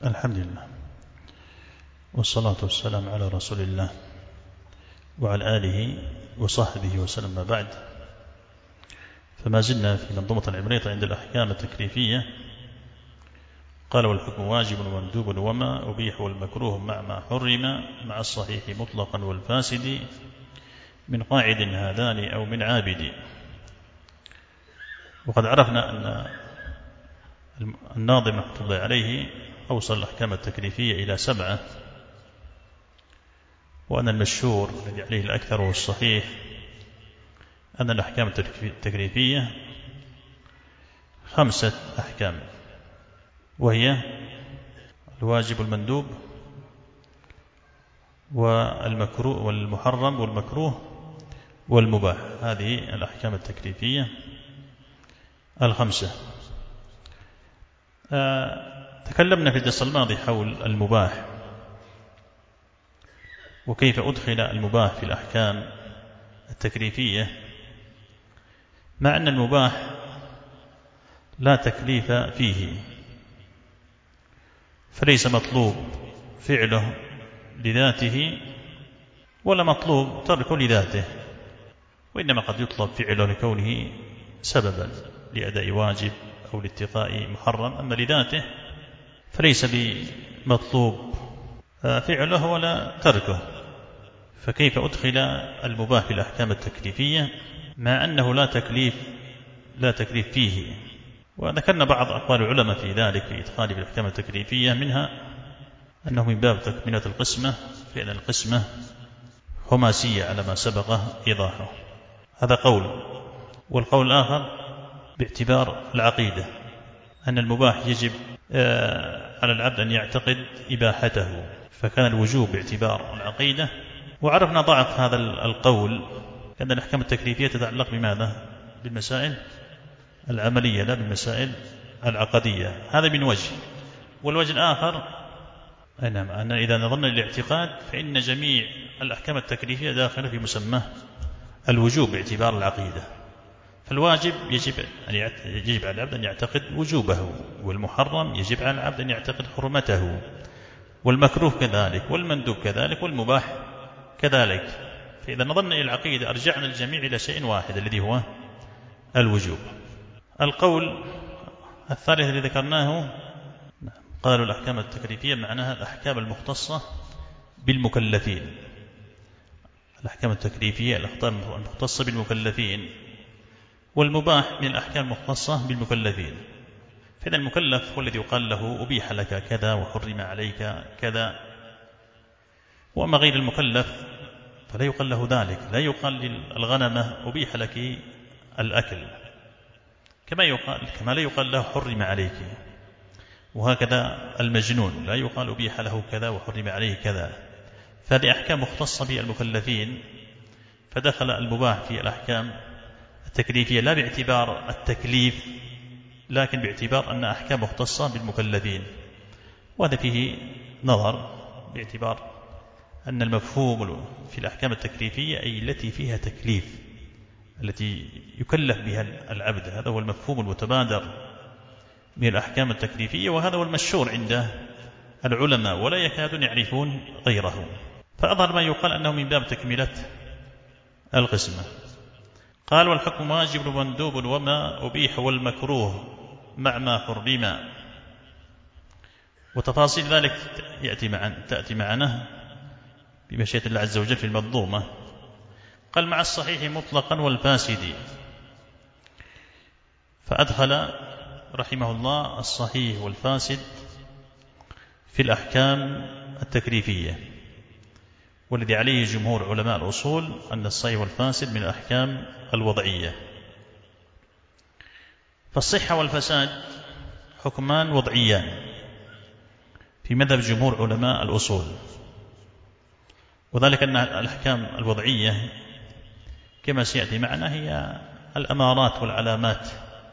الحمد لله والصلاة والسلام على رسول الله وعلى آله وصحبه وسلم. بعد، فما زلنا في منظومة العمريط عند الأحكام التكليفية. قال: والحكم واجب ومندوب وما أبيح والمكروه مع ما حرم مع الصحيح مطلقا والفاسد من قاعد هذان أو من عابد. وقد عرفنا أن الناظم رحمة الله عليه أوصل الأحكام التكليفية إلى 7، وأن المشهور الذي عليه الأكثر والصحيح أن الأحكام التكليفية 5 أحكام، وهي الواجب والمندوب والمكروه والمحرم والمكروه والمباح. هذه الأحكام التكليفية 5. تكلمنا في الدرس الماضي حول المباح وكيف أدخل المباح في الأحكام التكليفية، مع أن المباح لا تكليف فيه، فليس مطلوب فعله لذاته ولا مطلوب تركه لذاته، وإنما قد يطلب فعله لكونه سببا لأداء واجب أو لاتقاء محرم، أما لذاته فليس بمطلوب فعله ولا تركه. فكيف أدخل المباح في الأحكام التكليفية مع أنه لا تكليف فيه؟ وذكرنا بعض أقوال العلماء في ذلك في إدخاله في الأحكام التكليفية، منها أنه من باب تكملة القسمة، فإن القسمة خماسية على ما سبق إيضاحه. هذا قول. والقول الآخر باعتبار العقيدة، أن المباح يجب على العبد أن يعتقد إباحته، فكان الوجوب باعتبار العقيدة. وعرفنا ضعف هذا القول، لأن الأحكام التكليفية تتعلق بماذا؟ بالمسائل العملية لا بالمسائل العقدية. هذا من وجه. والوجه الآخر أن إذا نظرنا للاعتقاد فإن جميع الأحكام التكليفية داخلة في مسمى الوجوب باعتبار العقيدة. فالواجب يجب على العبد أن يعتقد وجوبه، والمحرم يجب على العبد أن يعتقد حرمته، والمكروه كذلك، والمندوب كذلك، والمباح كذلك. فإذا نظرنا إلى العقيدة أرجعنا الجميع إلى شيء واحد الذي هو الوجوب. القول الثالث الذي ذكرناه، قالوا الأحكام التكليفية معناها الأحكام المختصة بالمكلفين. الأحكام التكليفية الأحكام المختصة بالمكلفين، والمباح من الأحكام المختصة بالمكلفين. فإذا المكلف هو الذي يقال له أبيح لك كذا وحرم عليك كذا، وأما غير المكلف فلا يقال له ذلك. لا يقال للغنمة أبيح لك الأكل، كما لا يقال له حرم عليك. وهكذا المجنون لا يقال أبيح له كذا وحرم عليه كذا. فهذه أحكام مختصة بالمكلفين، فدخل المباح في الأحكام التكليفية لا باعتبار التكليف، لكن باعتبار أن أحكام مختصة بالمكلفين. وهذا فيه نظر، باعتبار أن المفهوم في الأحكام التكليفية أي التي فيها تكليف، التي يكلف بها العبد. هذا هو المفهوم المتبادر من الأحكام التكليفية، وهذا هو المشهور عند العلماء ولا يكادون يعرفون غيره. فأظهر ما يقال أنه من باب تكملة القسمة. قال: والحكم واجب ومندوب وما أبيح والمكروه مع ما حرم. وتفاصيل ذلك تأتي معنا بمشيئة الله عز وجل في المنظومة. قال: مع الصحيح مطلقا والفاسد. فأدخل رحمه الله الصحيح والفاسد في الأحكام التكليفية، والذي عليه جمهور علماء الأصول أن الصحيح والفاسد من الأحكام الوضعية. فالصحة والفساد حكمان وضعيان في مذهب جمهور علماء الأصول، وذلك أن الأحكام الوضعية كما سيأتي معنا هي الأمارات والعلامات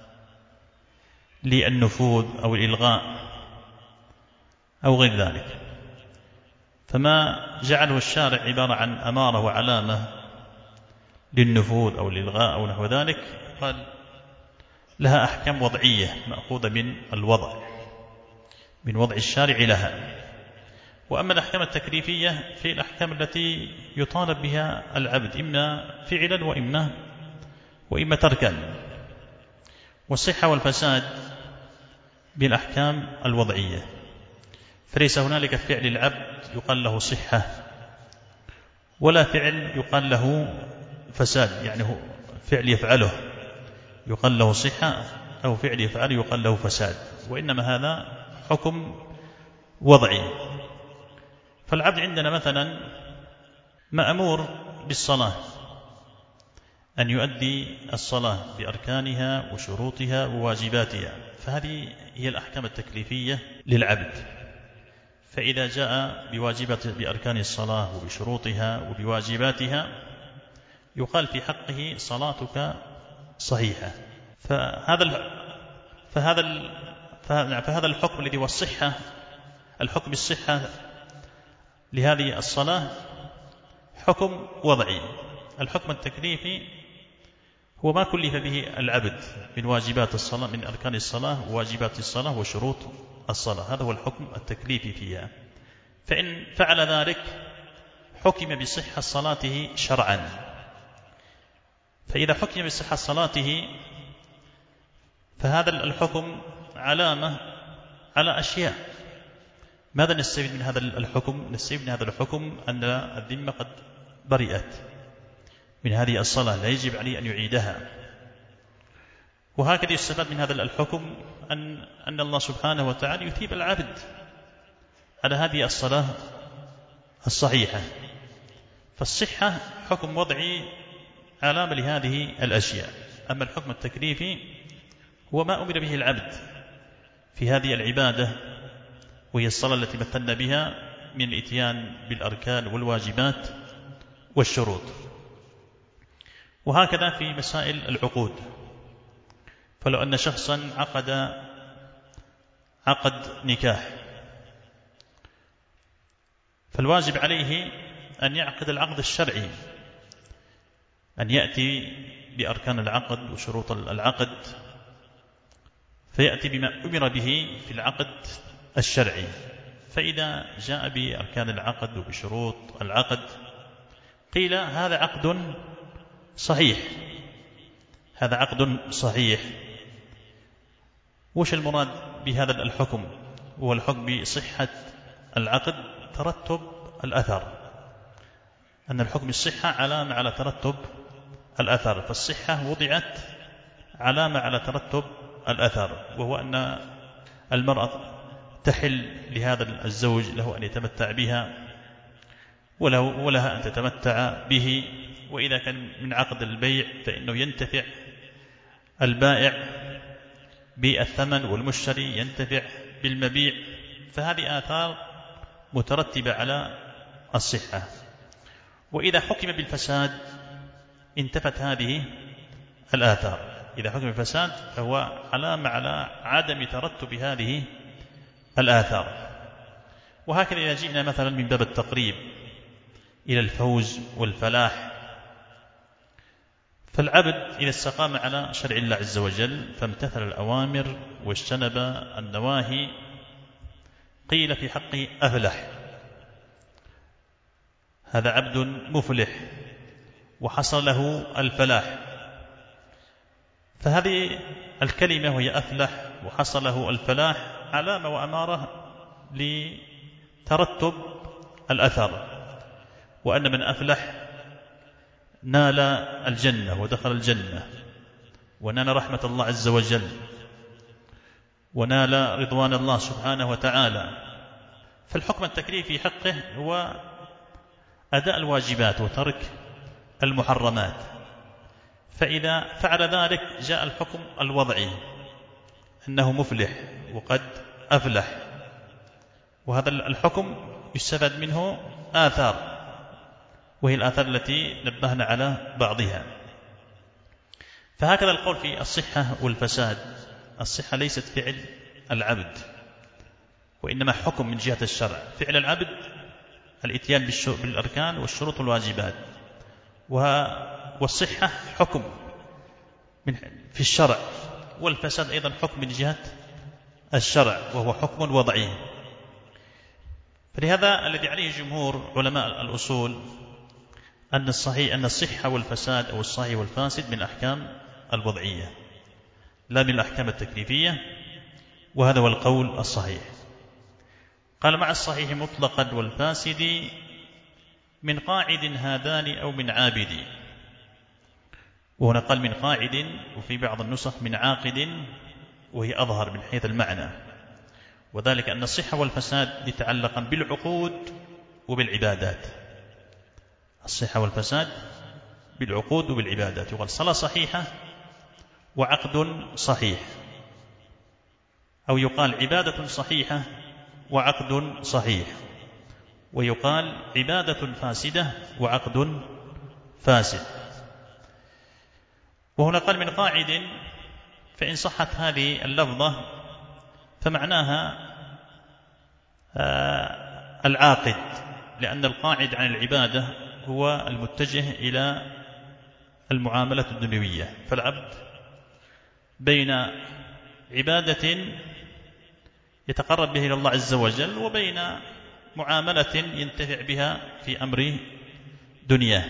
للنفوذ أو الإلغاء أو غير ذلك. فما جعله الشارع عبارة عن أمارة وعلامة للنفوذ أو الإلغاء أو نحو ذلك، قال لها أحكام وضعية مأخوذة من الوضع. من وضع الشارع لها. وأما الأحكام التكليفية في الأحكام التي يطالب بها العبد إما فعلا وإما تركا. والصحة والفساد بالأحكام الوضعية، فليس هنالك فعل العبد يقال له صحة، ولا فعل يقال له فساد، يعني هو فعل يفعله يقال له صحة، أو فعل يفعله يقال له فساد، وإنما هذا حكم وضعي. فالعبد عندنا مثلا مأمور بالصلاة، أن يؤدي الصلاة بأركانها وشروطها وواجباتها، فهذه هي الأحكام التكليفية للعبد. فإذا جاء بأركان الصلاة وبشروطها وبواجباتها يقال في حقه صلاتك صحيحة. فهذا الحكم الذي هو الصحة، الحكم بالصحة لهذه الصلاة حكم وضعي. الحكم التكليفي هو ما كلف به العبد من واجبات الصلاة، من أركان الصلاة وواجبات الصلاة وشروط الصلاة، هذا هو الحكم التكليفي فيها. فإن فعل ذلك حكم بصحة صلاته شرعا. فإذا حكم بصحة صلاته فهذا الحكم علامة على أشياء. ماذا نستفيد من هذا الحكم؟ نستفيد من هذا الحكم أن الذمة قد برئت من هذه الصلاة، لا يجب عليه أن يعيدها. وهكذا يستفاد من هذا الحكم أن الله سبحانه وتعالى يثيب العبد على هذه الصلاة الصحيحة. فالصحة حكم وضعي علامة لهذه الأشياء. أما الحكم التكليفي هو ما أمر به العبد في هذه العبادة، وهي الصلاة التي مثلنا بها من الإتيان بالأركان والواجبات والشروط. وهكذا في مسائل العقود. فلو أن شخصا عقد نكاح، فالواجب عليه أن يعقد العقد الشرعي، أن يأتي بأركان العقد وشروط العقد، فيأتي بما أمر به في العقد الشرعي. فإذا جاء بأركان العقد وبشروط العقد قيل هذا عقد صحيح، هذا عقد صحيح. وش المراد بهذا الحكم؟ هو الحكم بصحة العقد ترتب الأثر، أن الحكم الصحة علامة على ترتب الأثر. فالصحة وضعت علامة على ترتب الأثر، وهو أن المرأة تحل لهذا الزوج له أن يتمتع بها ولها أن تتمتع به. وإذا كان من عقد البيع فإنه ينتفع البائع بالثمن والمشتري ينتفع بالمبيع. فهذه آثار مترتبة على الصحة. وإذا حكم بالفساد انتفت هذه الآثار. إذا حكم بالفساد فهو علامة على عدم ترتب هذه الآثار. وهكذا إذا جئنا مثلا من باب التقريب إلى الفوز والفلاح، فالعبد إذا استقام على شرع الله عز وجل فامتثل الأوامر واجتنب النواهي قيل في حقه أفلح، هذا عبد مفلح وحصل له الفلاح. فهذه الكلمة وهي أفلح وحصل له الفلاح علامة وأمارة لترتب الأثر، وأن من أفلح نال الجنة ودخل الجنة ونال رحمة الله عز وجل ونال رضوان الله سبحانه وتعالى. فالحكم التكليفي في حقه هو أداء الواجبات وترك المحرمات. فإذا فعل ذلك جاء الحكم الوضعي أنه مفلح وقد أفلح، وهذا الحكم يستفاد منه آثار، وهي الآثار التي نبهنا على بعضها. فهكذا القول في الصحة والفساد. الصحة ليست فعل العبد، وإنما حكم من جهة الشرع. فعل العبد الإتيان بالأركان والشروط والواجبات، والصحة حكم في الشرع، والفساد أيضا حكم من جهة الشرع وهو حكم وضعي. فلهذا الذي عليه جمهور علماء الأصول أن الصحة والفساد أو الصحيح والفاسد من الأحكام الوضعية لا من الأحكام التكليفية، وهذا هو القول الصحيح. قال مع الصحيح مطلقا والفاسد من قاعد هذان أو من عابد، وهنا قال من قاعد، وفي بعض النسخ من عاقد، وهي أظهر من حيث المعنى، وذلك أن الصحة والفساد يتعلقا بالعقود وبالعبادات. الصحة والفساد بالعقود وبالعبادات، يقال صلاة صحيحة وعقد صحيح، أو يقال عبادة صحيحة وعقد صحيح، ويقال عبادة فاسدة وعقد فاسد. وهنا قال من قاعد، فإن صحت هذه اللفظة فمعناها العاقد، لأن القاعد عن العبادة هو المتجه إلى المعاملة الدنيوية، فالعبد بين عبادة يتقرب به إلى الله عز وجل وبين معاملة ينتفع بها في أمر دنياه.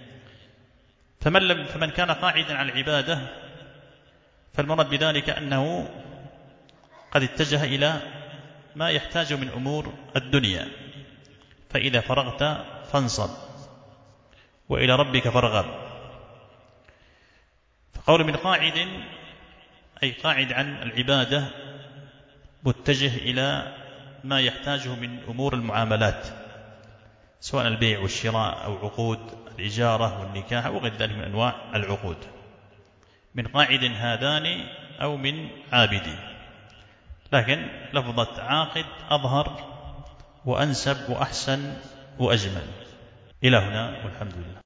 فمن كان قاعدا على العبادة فالمراد بذلك أنه قد اتجه إلى ما يحتاج من أمور الدنيا، فإذا فرغت فانصب وإلى ربك فارغب. فقول من قاعد أي قاعد عن العبادة متجه إلى ما يحتاجه من أمور المعاملات، سواء البيع والشراء أو عقود الإجارة والنكاح أو غير ذلك من أنواع العقود. من قاعد هذان أو من عابد، لكن لفظة عاقد أظهر وأنسب وأحسن وأجمل. إلى هنا والحمد لله.